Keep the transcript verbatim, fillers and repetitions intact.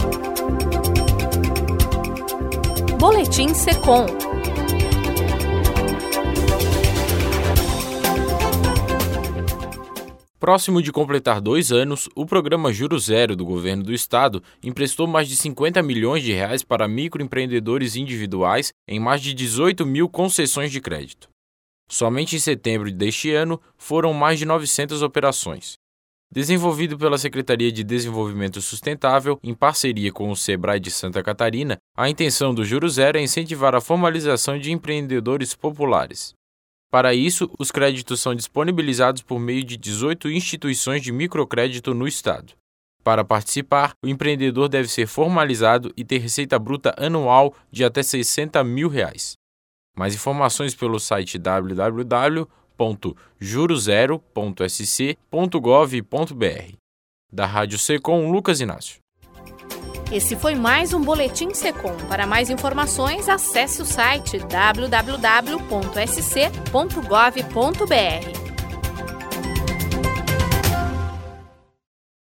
Boletim Secom. Próximo de completar dois anos, o programa Juro Zero do governo do estado emprestou mais de cinquenta milhões de reais para microempreendedores individuais em mais de dezoito mil concessões de crédito. Somente em setembro deste ano, foram mais de novecentas operações. Desenvolvido pela Secretaria de Desenvolvimento Sustentável, em parceria com o Sebrae de Santa Catarina, a intenção do Juro Zero é incentivar a formalização de empreendedores populares. Para isso, os créditos são disponibilizados por meio de dezoito instituições de microcrédito no estado. Para participar, o empreendedor deve ser formalizado e ter receita bruta anual de até sessenta mil reais. Mais informações pelo site w w w ponto juro zero ponto s c ponto gov ponto b r. Da Rádio Secom, Lucas Inácio. Esse foi mais um Boletim Secom. Para mais informações, acesse o site w w w ponto s c ponto gov ponto b r.